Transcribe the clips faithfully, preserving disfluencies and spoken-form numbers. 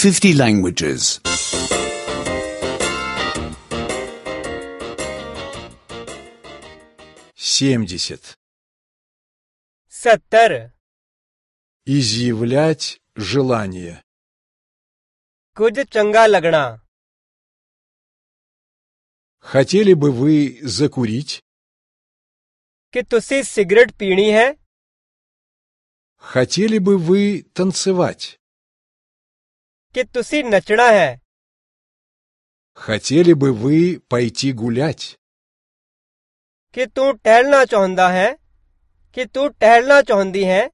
fifty languages. семьдесят. सत्तर Изъявлять желание. कुछ चंगा लगना Хотели бы вы закурить? कि तुसी सिगरेट पीनी है Хотели бы вы танцевать? कि तुसी नचना है Хотели бы вы пойти гулять? कि तू टहलना चाहुंदा है कि तू टहलना चाहुंदी है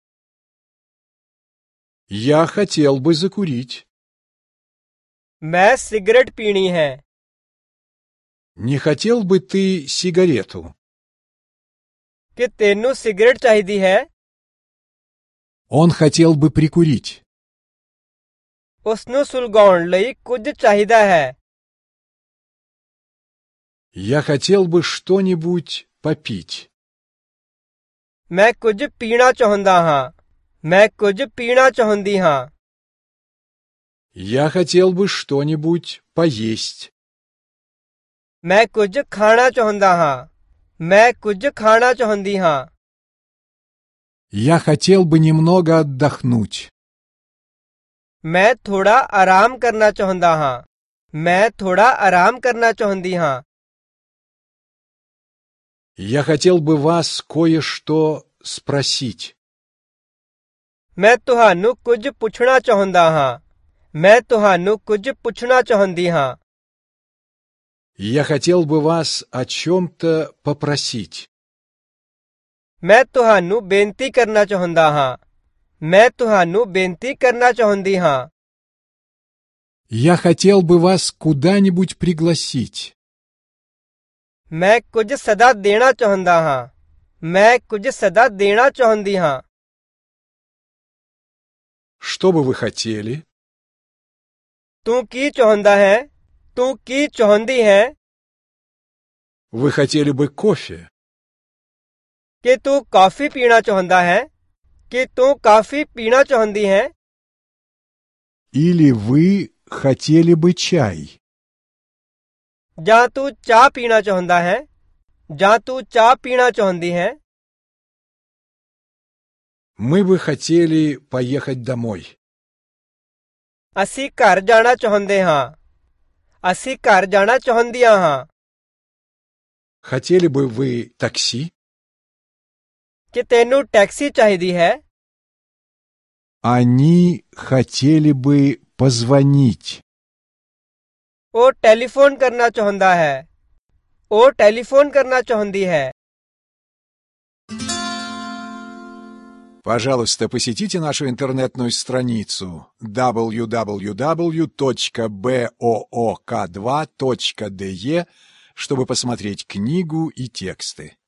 Я хотел бы закурить. मैं सिगरेट पीनी है Не хотел бы ты сигарету? कि तेनू सिगरेट चाहिदी है Он хотел бы прикурить. उसनू सुलगाउण लई कुछ चाहिदा है Я хотел бы что-нибудь попить. मैं कुछ पीना चाहुंदा हां मैं कुछ पीना चाहुंदी हां Я хотел бы что-нибудь поесть. मैं कुछ खाना चाहुंदा हां मैं कुछ खाना चाहुंदी हां Я хотел бы немного отдохнуть. मैं थोड़ा आराम करना चाहुंदा हां मैं थोड़ा आराम करना चाहुंदी हां Я хотел бы вас кое-что спросить. मैं तुहानू कुछ पुछना चाहुंदा हां मैं तुहानू कुछ पुछना चाहुंदी हां Я хотел бы вас о чем-то попросить. मैं तुहानू बेनती करना चाहुंदा हां मैं तुहानू बेनती करना चाहुंदी हां Я хотел бы вас куда-нибудь пригласить. मैं कुछ सदा देना चाहुंदा हां मैं कुछ सदा देना चाहुंदी हां Что бы вы хотели? तू की चाहुंदा है तू की चाहुंदी है Вы хотели бы кофе? कि तू कॉफी पीना चाहुंदा है कि तू कॉफी पीना चाहुंदी है Или вы хотели бы чай? जां तू चाह पीना चाहुंदा है जां तू चाह पीना चाहुंदी है Мы бы хотели поехать домой. ਅਸੀਂ ਘਰ ਜਾਣਾ ਚਾਹੁੰਦੇ ਹਾਂ ਅਸੀਂ ਘਰ ਜਾਣਾ ਚਾਹੁੰਦੀਆਂ ਹਾਂ Хотели бы вы такси? ਕਿ ਤੈਨੂੰ ਟੈਕਸੀ ਚਾਹੀਦੀ ਹੈ Они хотели бы позвонить. ਉਹ ਟੈਲੀਫੋਨ ਕਰਨਾ ਚਾਹੁੰਦਾ ਹੈ ਉਹ ਟੈਲੀਫੋਨ ਕਰਨਾ ਚਾਹੁੰਦੀ ਹੈ Пожалуйста, посетите нашу интернетную страницу дабл ю дабл ю дабл ю точка боок два точка де, чтобы посмотреть книгу и тексты.